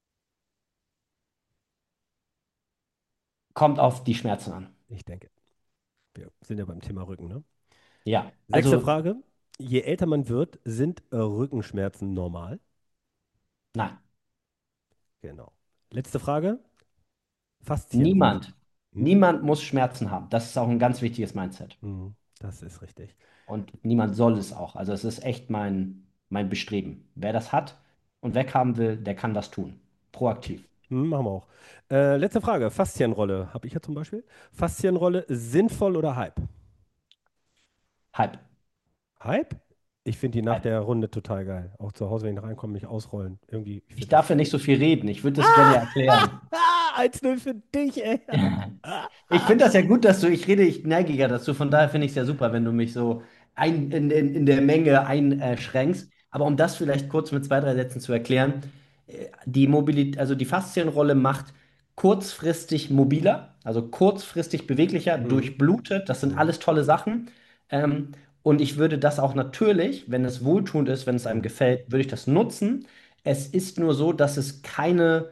kommt auf die Schmerzen an. Ich denke. Wir sind ja beim Thema Rücken, ne? Ja, Sechste also Frage. Je älter man wird, sind äh, Rückenschmerzen normal? nein. Genau. Letzte Frage. Faszienrolle. Niemand, Hm? niemand muss Schmerzen haben. Das ist auch ein ganz wichtiges Mindset. Hm, das ist richtig. Und niemand soll es auch. Also es ist echt mein, mein Bestreben. Wer das hat und weghaben will, der kann das tun. Proaktiv. Hm, machen wir auch. Äh, letzte Frage. Faszienrolle. Habe ich ja zum Beispiel. Faszienrolle sinnvoll oder Hype? Hype. Hype? Ich finde die nach Hype. der Runde total geil. Auch zu Hause, wenn ich reinkomme, mich ausrollen. Irgendwie, ich Ich finde das. darf ja nicht so viel reden. Ich würde das gerne erklären. Ah, eins null für dich, ey. Ich finde das ja gut, dass du, ich rede, ich neige ja dazu, von daher finde ich es ja super, wenn du mich so ein, in, in, in der Menge einschränkst. Aber um das vielleicht kurz mit zwei, drei Sätzen zu erklären, äh, die Mobilität, also die Faszienrolle macht kurzfristig mobiler, also kurzfristig beweglicher, Hm, durchblutet. Das sind hm, alles tolle Sachen. Ähm, und ich würde das auch natürlich, wenn es wohltuend ist, wenn es einem hm, gefällt, würde ich das nutzen. Es ist nur so, dass es keine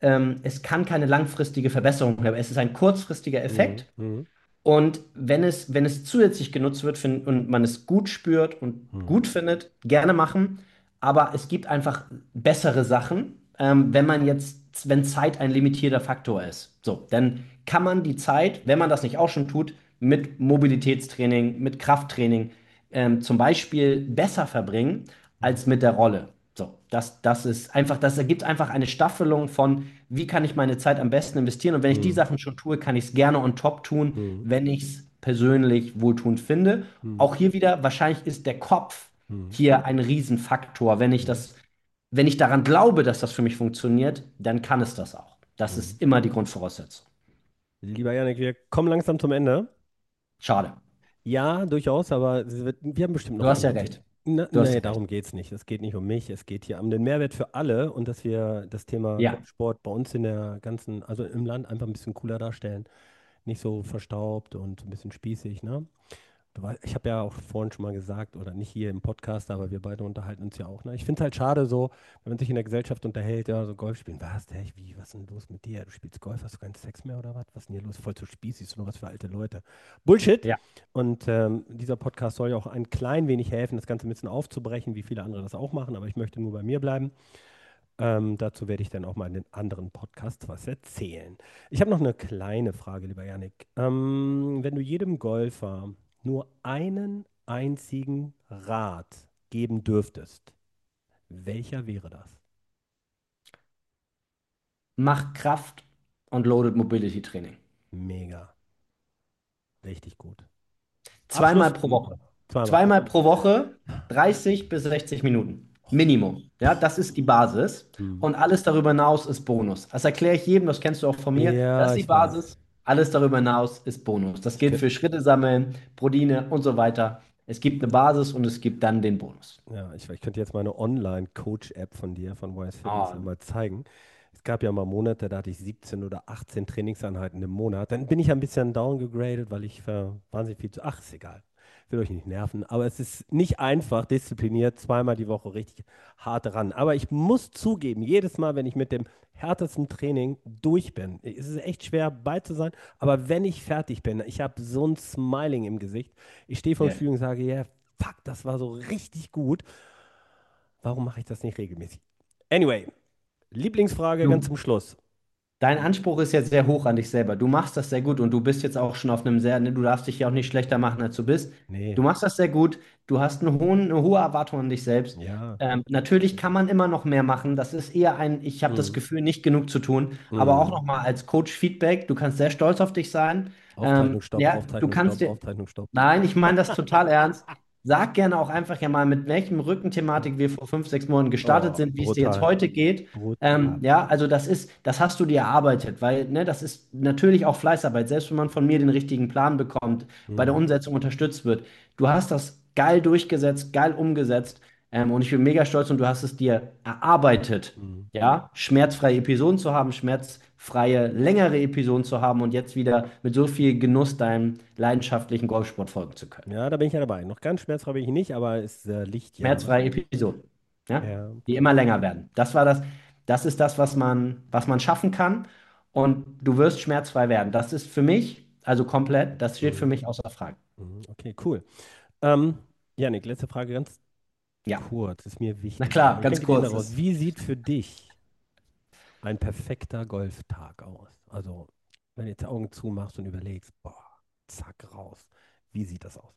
ähm, es kann keine langfristige Verbesserung haben. Es ist ein kurzfristiger Mhm. Effekt. Mhm. Und wenn es, wenn es zusätzlich genutzt wird find, und man es gut spürt und Mhm. gut findet, gerne machen. Aber es gibt einfach bessere Sachen, ähm, wenn man jetzt, wenn Zeit ein limitierter Faktor ist. So, dann kann man die Zeit, wenn man das nicht auch schon tut, mit Mobilitätstraining, mit Krafttraining ähm, zum Beispiel besser verbringen als Mhm. mit der Rolle. So, das, das ist einfach, das ergibt einfach eine Staffelung von, wie kann ich meine Zeit am besten investieren? Und wenn ich die Mhm. Sachen schon tue, kann ich es gerne on top tun, Mhm. wenn ich es persönlich wohltuend finde. Mhm. Auch hier wieder, wahrscheinlich ist der Kopf Mhm. hier ein Riesenfaktor. Wenn ich Mhm. das, wenn ich daran glaube, dass das für mich funktioniert, dann kann es das auch. Das Mhm. ist immer die Grundvoraussetzung. Lieber Janik, wir kommen langsam zum Ende. Schade. Ja, durchaus, aber es wird, wir haben bestimmt Du noch hast ja andere Themen. recht. Na, Du hast nee, ja recht. darum geht es nicht. Es geht nicht um mich, es geht hier um den Mehrwert für alle und dass wir das Thema Ja. Golfsport bei uns in der ganzen, also im Land einfach ein bisschen cooler darstellen. Nicht so verstaubt und ein bisschen spießig, ne? Du wei- Ich habe ja auch vorhin schon mal gesagt, oder nicht hier im Podcast, aber wir beide unterhalten uns ja auch. Ne? Ich finde es halt schade so, wenn man sich in der Gesellschaft unterhält, ja, so Golf spielen. Was, hä, wie, was ist denn los mit dir? Du spielst Golf, hast du keinen Sex mehr oder was? Was ist denn hier los? Voll zu spießig, ist nur was für alte Leute. Bullshit! Ja. Und ähm, dieser Podcast soll ja auch ein klein wenig helfen, das Ganze ein bisschen aufzubrechen, wie viele andere das auch machen, aber ich möchte nur bei mir bleiben. Ähm, dazu werde ich dann auch mal in den anderen Podcasts was erzählen. Ich habe noch eine kleine Frage, lieber Yannick. Ähm, wenn du jedem Golfer nur einen einzigen Rat geben dürftest, welcher wäre das? Mach Kraft und Loaded Mobility Training. Mega, richtig gut. Zweimal Abschluss? pro Hm, Woche. zweimal pro Zweimal Woche. pro Woche, dreißig bis sechzig Minuten. Minimum. Ja, das ist die Basis. Hm. Und alles darüber hinaus ist Bonus. Das erkläre ich jedem, das kennst du auch von mir. Das Ja, ist die ich weiß. Basis. Alles darüber hinaus ist Bonus. Das Ich gilt könnte, für Schritte sammeln, Proteine und so weiter. Es gibt eine Basis und es gibt dann den Bonus. ja, ich, ich könnte jetzt meine Online-Coach-App von dir, von Wise Fitness, ja Ah, mal zeigen. Es gab ja mal Monate, da hatte ich siebzehn oder achtzehn Trainingseinheiten im Monat. Dann bin ich ein bisschen downgegradet, weil ich für wahnsinnig viel zu. Ach, ist egal. Will euch nicht nerven. Aber es ist nicht einfach, diszipliniert, zweimal die Woche richtig hart ran. Aber ich muss zugeben, jedes Mal, wenn ich mit dem härtesten Training durch bin, ist es echt schwer bei zu sein. Aber wenn ich fertig bin, ich habe so ein Smiling im Gesicht. Ich stehe vor dem yeah. Spiegel und sage, ja, fuck, das war so richtig gut. Warum mache ich das nicht regelmäßig? Anyway, Lieblingsfrage ganz Du, zum Schluss. Dein Anspruch ist jetzt sehr hoch an dich selber. Du machst das sehr gut und du bist jetzt auch schon auf einem sehr, ne, du darfst dich ja auch nicht schlechter machen, als du bist. Nee, Du machst das sehr gut. Du hast einen hohen, eine hohe Erwartung an dich selbst. ja. Ähm, natürlich kann man immer noch mehr machen. Das ist eher ein, ich habe das Mm, Gefühl, nicht genug zu tun. Aber auch mm. nochmal als Coach Feedback, du kannst sehr stolz auf dich sein. Ähm, Aufzeichnung, Stopp, ja, du Aufzeichnung, kannst Stopp, dir, Aufzeichnung, Stopp. nein, ich meine das total ernst. Sag gerne auch einfach ja mal, mit welchem Rückenthematik wir vor fünf, sechs Monaten gestartet Oh, sind, wie es dir jetzt brutal, heute geht. Ähm, brutal. ja, also das ist, das hast du dir erarbeitet, weil, ne, das ist natürlich auch Fleißarbeit, selbst wenn man von mir den richtigen Plan bekommt, bei der Mm, Umsetzung unterstützt wird. Du hast das geil durchgesetzt, geil umgesetzt, ähm, und ich bin mega stolz und du hast es dir erarbeitet, mm. ja, schmerzfreie Episoden zu haben, schmerzfreie, längere Episoden zu haben und jetzt wieder mit so viel Genuss deinem leidenschaftlichen Golfsport folgen zu können. Ja, da bin ich ja dabei. Noch ganz schmerzfrei bin ich nicht, aber es äh, liegt ja. Schmerzfreie Episoden, ja, Ja. die immer länger werden. Das war das, das ist das, was man, was man schaffen kann und du wirst schmerzfrei werden. Das ist für mich, also komplett, das steht für Mm, mich außer Frage. mm. Okay, cool. Ähm, Janik, letzte Frage ganz Ja, kurz, ist mir na wichtig. klar, Aber ich ganz denke, die sind kurz. raus. Das, Wie sieht für dich ein perfekter Golftag aus? Also, wenn du jetzt die Augen zumachst und überlegst, boah, zack, raus. Wie sieht das aus?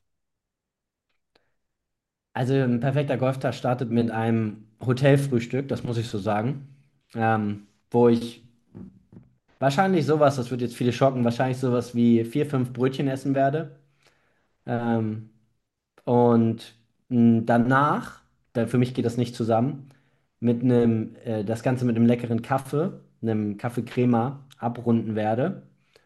also ein perfekter Golftag startet mit einem Hotelfrühstück, das muss ich so sagen, ähm, wo ich wahrscheinlich sowas, das wird jetzt viele schocken, wahrscheinlich sowas wie vier, fünf Brötchen essen werde. Ähm, und mh, danach, da, für mich geht das nicht zusammen, mit einem, äh, das Ganze mit einem leckeren Kaffee, einem Kaffee Crema abrunden werde.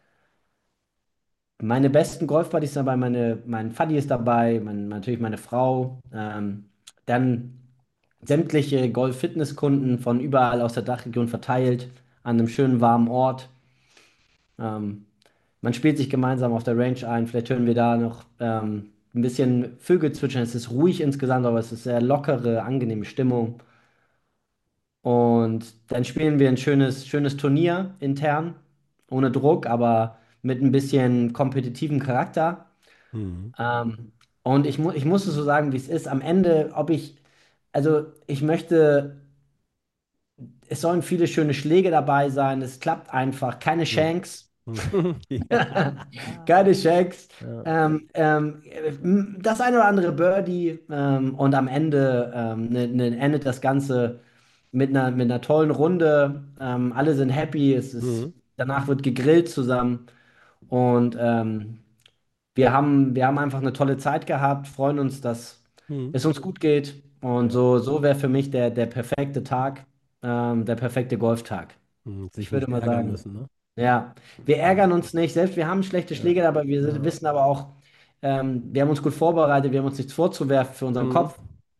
Meine besten Golfbuddies sind dabei, meine, mein Vati ist dabei, mein, natürlich meine Frau, ähm, dann sämtliche Golf-Fitness-Kunden von überall aus der Dachregion verteilt, an einem schönen warmen Ort. Ähm, Man spielt sich gemeinsam auf der Range ein. Vielleicht hören wir da noch ähm, ein bisschen Vögel zwitschern. Es ist ruhig insgesamt, aber es ist sehr lockere, angenehme Stimmung. Und dann spielen wir ein schönes, schönes Turnier intern, ohne Druck, aber mit ein bisschen kompetitivem Charakter. Mhm. Ähm, und ich, mu ich muss es so sagen, wie es ist. Am Ende, ob ich, also ich möchte, es sollen viele schöne Schläge dabei sein. Es klappt einfach. Keine Mhm. Shanks. Ja. Keine Shanks. Ja. Ähm, ähm, das ein oder andere Birdie ähm, und am Ende ähm, ne, ne, endet das Ganze mit einer, mit einer tollen Runde. Ähm, alle sind happy. Es ist, Mhm. danach wird gegrillt zusammen und ähm, wir haben, wir haben einfach eine tolle Zeit gehabt, freuen uns, dass Mhm. es uns gut geht. Und Ja. so, so wäre für mich der, der perfekte Tag, ähm, der perfekte Golftag. Mhm. Sich Ich würde nicht mal ärgern sagen, müssen, ne? ja, wir ärgern uns nicht. Selbst wir haben schlechte Ja. Schläge, aber wir sind- Ja. wissen aber auch, ähm, wir haben uns gut vorbereitet, wir haben uns nichts vorzuwerfen für unseren Mhm. Kopf.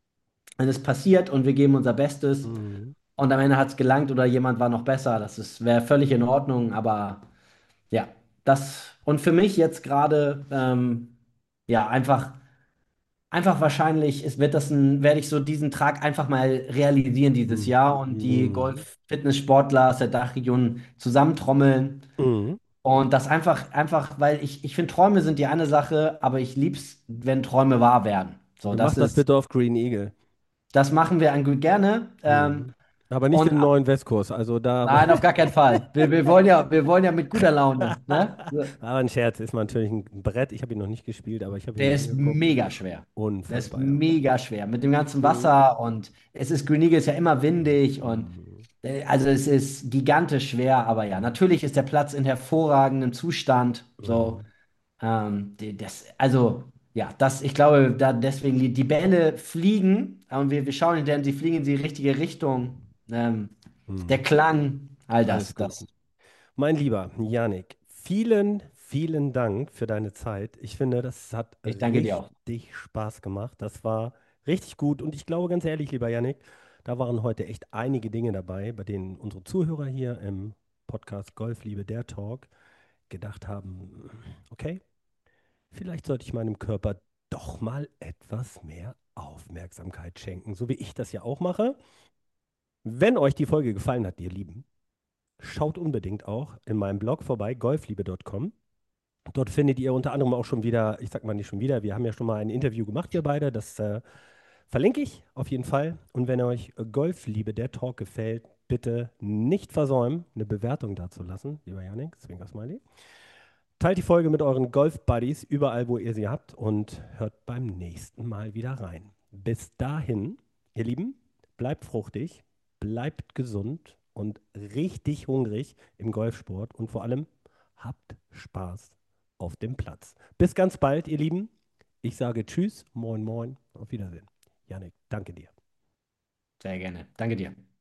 Und es passiert und wir geben unser Bestes. Mhm. Und am Ende hat es gelangt oder jemand war noch besser. Das ist, wäre völlig in Ordnung, aber ja, das und für mich jetzt gerade, ähm, ja, einfach. Einfach wahrscheinlich ist, wird das ein, werde ich so diesen Trag einfach mal realisieren dieses Mhm. Jahr und die Mhm. Golf-Fitness-Sportler aus der Dachregion zusammentrommeln. Mhm. Und das einfach, einfach, weil ich, ich finde, Träume sind die eine Sache, aber ich lieb's, wenn Träume wahr werden. So, Wir machen das das ist, bitte auf Green Eagle. das machen wir an, gerne. Ähm, Mhm. Aber nicht und den neuen Westkurs. Also da. nein, auf gar keinen Fall. Wir, wir wollen ja, wir wollen ja mit guter Laune, ne? So. Aber ein Scherz ist natürlich ein Brett. Ich habe ihn noch nicht gespielt, aber ich habe ihn Der mir ist angeguckt. mega schwer. Der ist Unfassbar, ja. mega schwer. Mit dem ganzen Mhm. Wasser und es ist, Green Eagle ist ja immer windig und Mhm. äh, also es ist gigantisch schwer, aber ja, natürlich ist der Platz in hervorragendem Zustand. So, Mhm. ähm, die, das, also ja, das, ich glaube, da deswegen die, die Bälle fliegen und wir, wir schauen, denn sie fliegen in die richtige Richtung. Ähm, der Mhm. Klang, all Alles das, gut. das. Mein lieber Yannick, vielen, vielen Dank für deine Zeit. Ich finde, das hat Ich danke dir auch. richtig Spaß gemacht. Das war richtig gut. Und ich glaube, ganz ehrlich, lieber Yannick, da waren heute echt einige Dinge dabei, bei denen unsere Zuhörer hier im Podcast Golfliebe der Talk gedacht haben, okay, vielleicht sollte ich meinem Körper doch mal etwas mehr Aufmerksamkeit schenken, so wie ich das ja auch mache. Wenn euch die Folge gefallen hat, ihr Lieben, schaut unbedingt auch in meinem Blog vorbei, golfliebe Punkt com. Dort findet ihr unter anderem auch schon wieder, ich sag mal nicht schon wieder, wir haben ja schon mal ein Interview gemacht, wir beide. Das äh, verlinke ich auf jeden Fall. Und wenn euch äh, Golfliebe, der Talk gefällt, bitte nicht versäumen, eine Bewertung dazulassen, lieber Janik, Zwinker Smiley. Teilt die Folge mit euren Golf-Buddies überall, wo ihr sie habt und hört beim nächsten Mal wieder rein. Bis dahin, ihr Lieben, bleibt fruchtig, bleibt gesund und richtig hungrig im Golfsport und vor allem habt Spaß auf dem Platz. Bis ganz bald, ihr Lieben. Ich sage Tschüss, moin, moin, auf Wiedersehen. Janik, danke dir. Sehr gerne. Danke dir.